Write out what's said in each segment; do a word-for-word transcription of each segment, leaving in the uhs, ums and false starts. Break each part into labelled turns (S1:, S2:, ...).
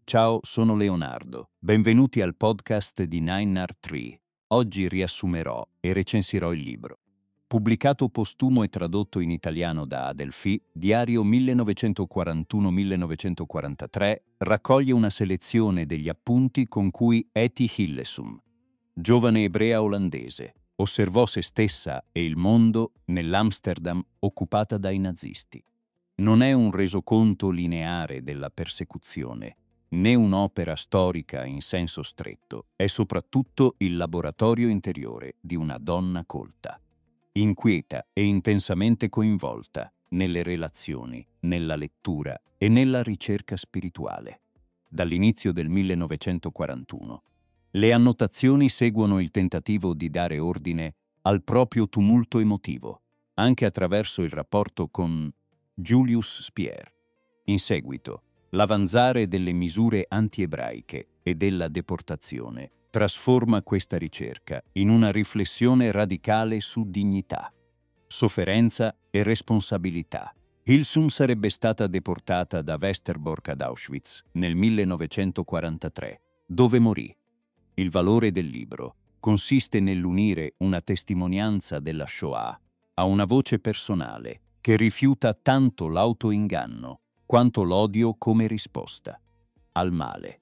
S1: Ciao, sono Leonardo. Benvenuti al podcast di Nine Art Tree. Oggi riassumerò e recensirò il libro. Pubblicato postumo e tradotto in italiano da Adelphi, Diario millenovecentoquarantuno millenovecentoquarantatré, raccoglie una selezione degli appunti con cui Etty Hillesum, giovane ebrea olandese, osservò se stessa e il mondo nell'Amsterdam occupata dai nazisti. Non è un resoconto lineare della persecuzione, né un'opera storica in senso stretto, è soprattutto il laboratorio interiore di una donna colta, inquieta e intensamente coinvolta nelle relazioni, nella lettura e nella ricerca spirituale. Dall'inizio del millenovecentoquarantuno, le annotazioni seguono il tentativo di dare ordine al proprio tumulto emotivo, anche attraverso il rapporto con Julius Spier. In seguito, l'avanzare delle misure anti-ebraiche e della deportazione trasforma questa ricerca in una riflessione radicale su dignità, sofferenza e responsabilità. Hillesum sarebbe stata deportata da Westerbork ad Auschwitz nel millenovecentoquarantatré, dove morì. Il valore del libro consiste nell'unire una testimonianza della Shoah a una voce personale che rifiuta tanto l'autoinganno quanto l'odio come risposta al male.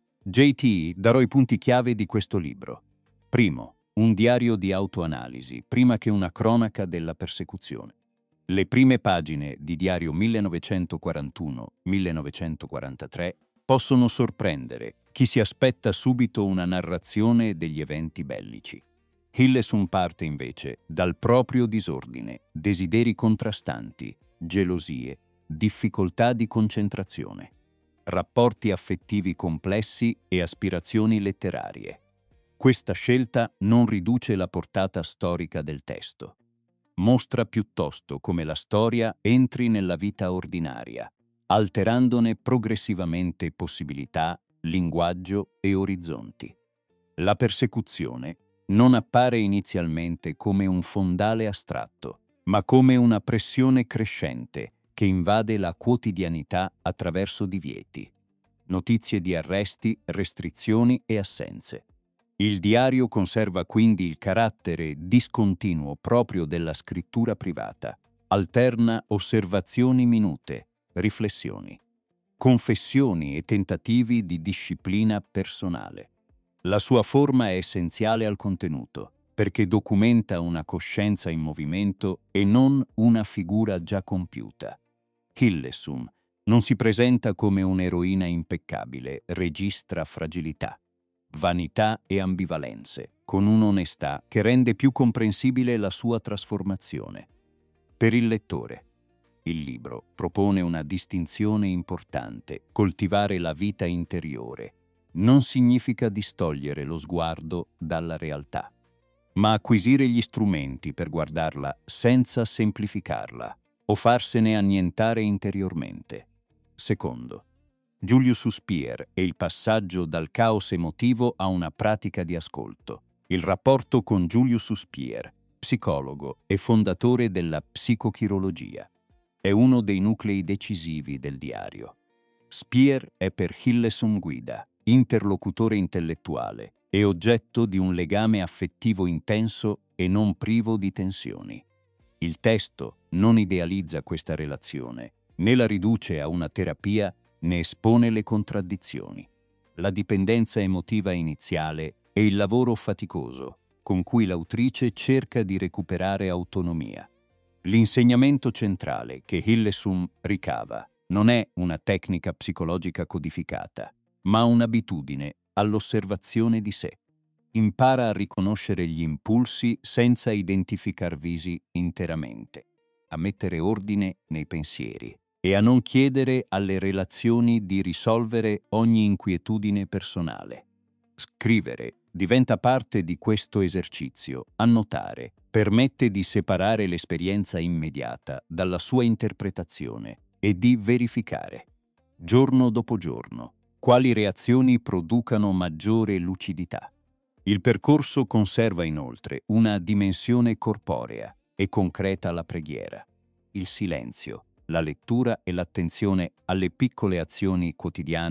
S1: J T darò i punti chiave di questo libro. Primo, un diario di autoanalisi, prima che una cronaca della persecuzione. Le prime pagine di Diario millenovecentoquarantuno millenovecentoquarantatré possono sorprendere chi si aspetta subito una narrazione degli eventi bellici. Hillesum parte invece dal proprio disordine, desideri contrastanti, gelosie, difficoltà di concentrazione, rapporti affettivi complessi e aspirazioni letterarie. Questa scelta non riduce la portata storica del testo. Mostra piuttosto come la storia entri nella vita ordinaria, alterandone progressivamente possibilità, linguaggio e orizzonti. La persecuzione non appare inizialmente come un fondale astratto, ma come una pressione crescente che invade la quotidianità attraverso divieti, notizie di arresti, restrizioni e assenze. Il diario conserva quindi il carattere discontinuo proprio della scrittura privata, alterna osservazioni minute, riflessioni, confessioni e tentativi di disciplina personale. La sua forma è essenziale al contenuto, perché documenta una coscienza in movimento e non una figura già compiuta. Hillesum non si presenta come un'eroina impeccabile, registra fragilità, vanità e ambivalenze, con un'onestà che rende più comprensibile la sua trasformazione. Per il lettore, il libro propone una distinzione importante: coltivare la vita interiore non significa distogliere lo sguardo dalla realtà, ma acquisire gli strumenti per guardarla senza semplificarla o farsene annientare interiormente. Secondo, Julius Spier e il passaggio dal caos emotivo a una pratica di ascolto. Il rapporto con Julius Spier, psicologo e fondatore della psicochirologia, è uno dei nuclei decisivi del diario. Spier è per Hillesum guida, interlocutore intellettuale e oggetto di un legame affettivo intenso e non privo di tensioni. Il testo non idealizza questa relazione, né la riduce a una terapia, ne espone le contraddizioni, la dipendenza emotiva iniziale e il lavoro faticoso con cui l'autrice cerca di recuperare autonomia. L'insegnamento centrale che Hillesum ricava non è una tecnica psicologica codificata, ma un'abitudine all'osservazione di sé. Impara a riconoscere gli impulsi senza identificarvisi interamente, a mettere ordine nei pensieri e a non chiedere alle relazioni di risolvere ogni inquietudine personale. Scrivere diventa parte di questo esercizio. Annotare permette di separare l'esperienza immediata dalla sua interpretazione e di verificare, giorno dopo giorno, quali reazioni producano maggiore lucidità. Il percorso conserva inoltre una dimensione corporea e concreta alla preghiera, il silenzio, la lettura e l'attenzione alle piccole azioni quotidiane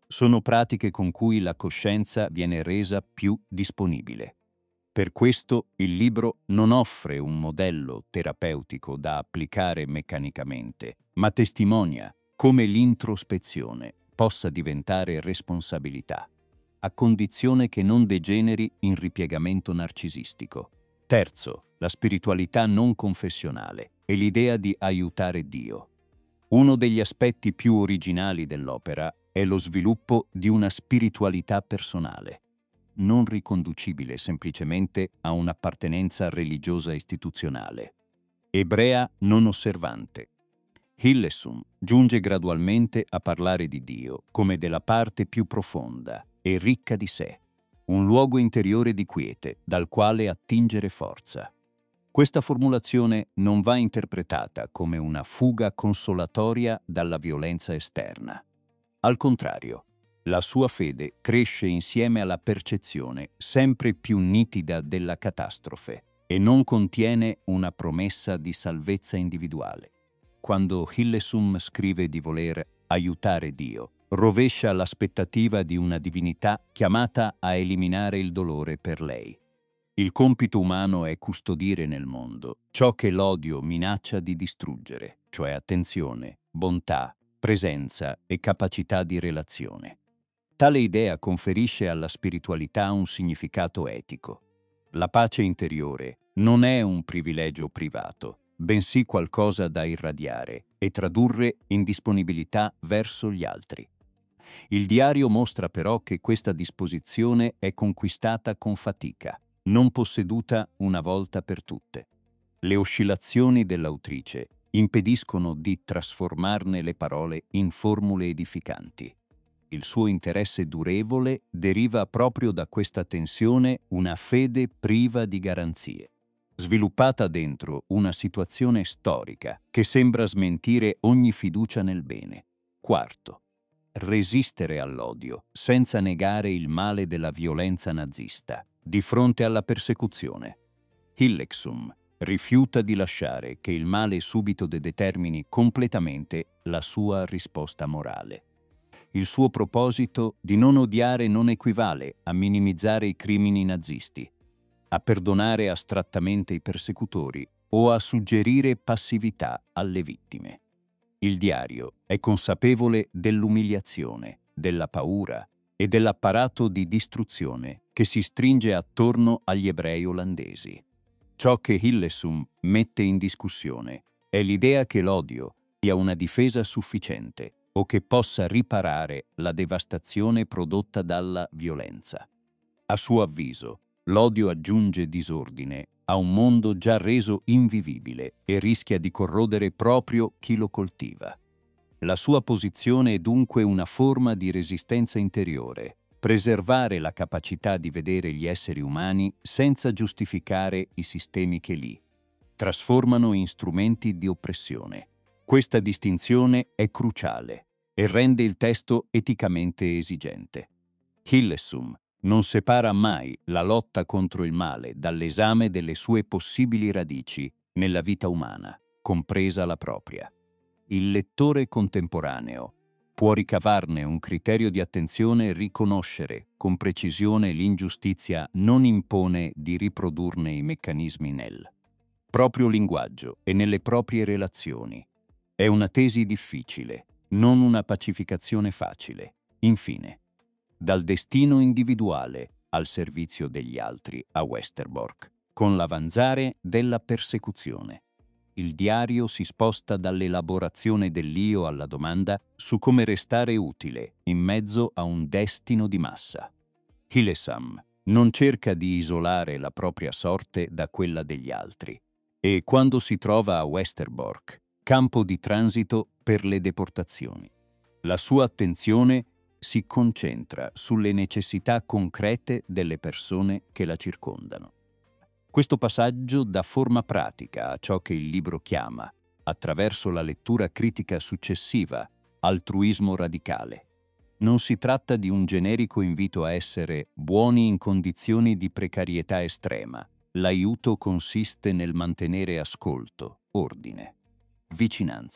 S1: sono pratiche con cui la coscienza viene resa più disponibile. Per questo il libro non offre un modello terapeutico da applicare meccanicamente, ma testimonia come l'introspezione possa diventare responsabilità, a condizione che non degeneri in ripiegamento narcisistico. Terzo, la spiritualità non confessionale e l'idea di aiutare Dio. Uno degli aspetti più originali dell'opera è lo sviluppo di una spiritualità personale, non riconducibile semplicemente a un'appartenenza religiosa istituzionale. Ebrea non osservante. Hillesum giunge gradualmente a parlare di Dio come della parte più profonda e ricca di sé, un luogo interiore di quiete dal quale attingere forza. Questa formulazione non va interpretata come una fuga consolatoria dalla violenza esterna. Al contrario, la sua fede cresce insieme alla percezione sempre più nitida della catastrofe e non contiene una promessa di salvezza individuale. Quando Hillesum scrive di voler aiutare Dio, rovescia l'aspettativa di una divinità chiamata a eliminare il dolore per lei. Il compito umano è custodire nel mondo ciò che l'odio minaccia di distruggere, cioè attenzione, bontà, presenza e capacità di relazione. Tale idea conferisce alla spiritualità un significato etico. La pace interiore non è un privilegio privato, bensì qualcosa da irradiare e tradurre in disponibilità verso gli altri. Il diario mostra però che questa disposizione è conquistata con fatica, non posseduta una volta per tutte. Le oscillazioni dell'autrice impediscono di trasformarne le parole in formule edificanti. Il suo interesse durevole deriva proprio da questa tensione, una fede priva di garanzie, sviluppata dentro una situazione storica che sembra smentire ogni fiducia nel bene. Quarto, resistere all'odio senza negare il male della violenza nazista di fronte alla persecuzione. Hillesum rifiuta di lasciare che il male subito determini completamente la sua risposta morale. Il suo proposito di non odiare non equivale a minimizzare i crimini nazisti, a perdonare astrattamente i persecutori o a suggerire passività alle vittime. Il diario è consapevole dell'umiliazione, della paura e dell'apparato di distruzione che si stringe attorno agli ebrei olandesi. Ciò che Hillesum mette in discussione è l'idea che l'odio sia una difesa sufficiente o che possa riparare la devastazione prodotta dalla violenza. A suo avviso, l'odio aggiunge disordine a un mondo già reso invivibile e rischia di corrodere proprio chi lo coltiva. La sua posizione è dunque una forma di resistenza interiore, preservare la capacità di vedere gli esseri umani senza giustificare i sistemi che li trasformano in strumenti di oppressione. Questa distinzione è cruciale e rende il testo eticamente esigente. Hillesum non separa mai la lotta contro il male dall'esame delle sue possibili radici nella vita umana, compresa la propria. Il lettore contemporaneo può ricavarne un criterio di attenzione e riconoscere con precisione l'ingiustizia non impone di riprodurne i meccanismi nel proprio linguaggio e nelle proprie relazioni. È una tesi difficile, non una pacificazione facile. Infine, dal destino individuale al servizio degli altri a Westerbork, con l'avanzare della persecuzione. Il diario si sposta dall'elaborazione dell'io alla domanda su come restare utile in mezzo a un destino di massa. Hillesum non cerca di isolare la propria sorte da quella degli altri e, quando si trova a Westerbork, campo di transito per le deportazioni, la sua attenzione si concentra sulle necessità concrete delle persone che la circondano. Questo passaggio dà forma pratica a ciò che il libro chiama, attraverso la lettura critica successiva, altruismo radicale. Non si tratta di un generico invito a essere buoni in condizioni di precarietà estrema. L'aiuto consiste nel mantenere ascolto, ordine, vicinanza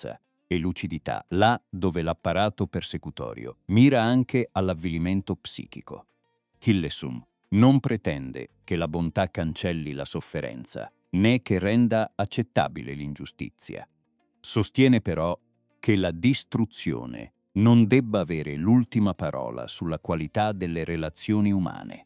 S1: e lucidità, là dove l'apparato persecutorio mira anche all'avvilimento psichico. Hillesum non pretende che la bontà cancelli la sofferenza, né che renda accettabile l'ingiustizia. Sostiene però che la distruzione non debba avere l'ultima parola sulla qualità delle relazioni umane.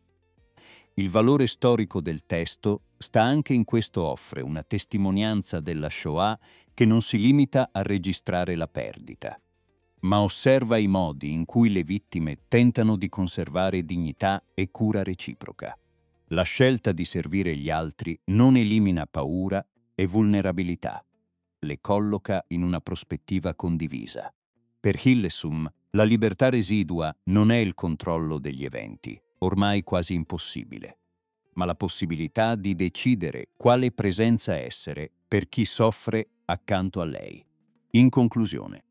S1: Il valore storico del testo sta anche in questo: offre una testimonianza della Shoah che non si limita a registrare la perdita, ma osserva i modi in cui le vittime tentano di conservare dignità e cura reciproca. La scelta di servire gli altri non elimina paura e vulnerabilità, le colloca in una prospettiva condivisa. Per Hillesum, la libertà residua non è il controllo degli eventi, ormai quasi impossibile, ma la possibilità di decidere quale presenza essere per chi soffre accanto a lei. In conclusione,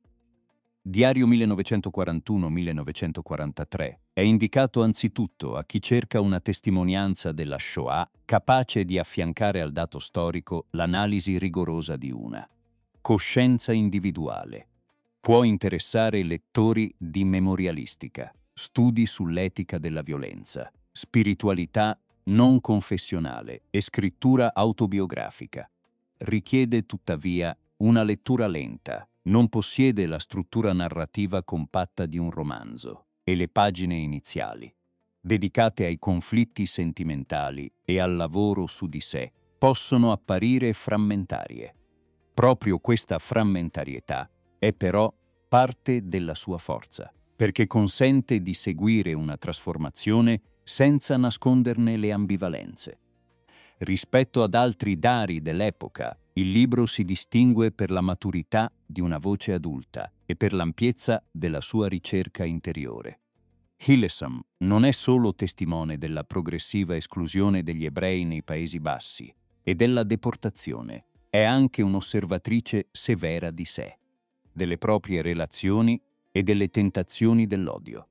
S1: Diario millenovecentoquarantuno millenovecentoquarantatré è indicato anzitutto a chi cerca una testimonianza della Shoah capace di affiancare al dato storico l'analisi rigorosa di una coscienza individuale. Può interessare lettori di memorialistica, studi sull'etica della violenza, spiritualità non confessionale e scrittura autobiografica. Richiede tuttavia una lettura lenta, non possiede la struttura narrativa compatta di un romanzo e le pagine iniziali, dedicate ai conflitti sentimentali e al lavoro su di sé, possono apparire frammentarie. Proprio questa frammentarietà è però parte della sua forza, perché consente di seguire una trasformazione senza nasconderne le ambivalenze. Rispetto ad altri dari dell'epoca, il libro si distingue per la maturità di una voce adulta e per l'ampiezza della sua ricerca interiore. Hillesum non è solo testimone della progressiva esclusione degli ebrei nei Paesi Bassi e della deportazione, è anche un'osservatrice severa di sé, delle proprie relazioni e delle tentazioni dell'odio.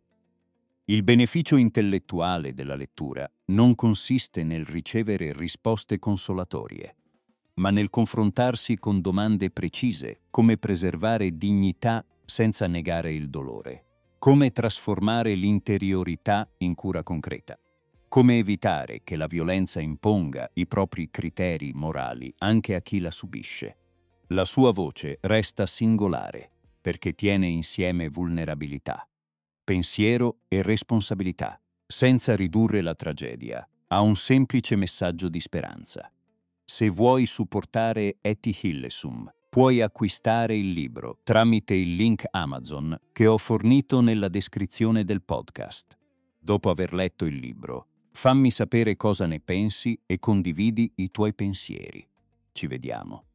S1: Il beneficio intellettuale della lettura non consiste nel ricevere risposte consolatorie, ma nel confrontarsi con domande precise, come preservare dignità senza negare il dolore, come trasformare l'interiorità in cura concreta, come evitare che la violenza imponga i propri criteri morali anche a chi la subisce. La sua voce resta singolare perché tiene insieme vulnerabilità, pensiero e responsabilità, senza ridurre la tragedia a un semplice messaggio di speranza. Se vuoi supportare Etty Hillesum, puoi acquistare il libro tramite il link Amazon che ho fornito nella descrizione del podcast. Dopo aver letto il libro, fammi sapere cosa ne pensi e condividi i tuoi pensieri. Ci vediamo.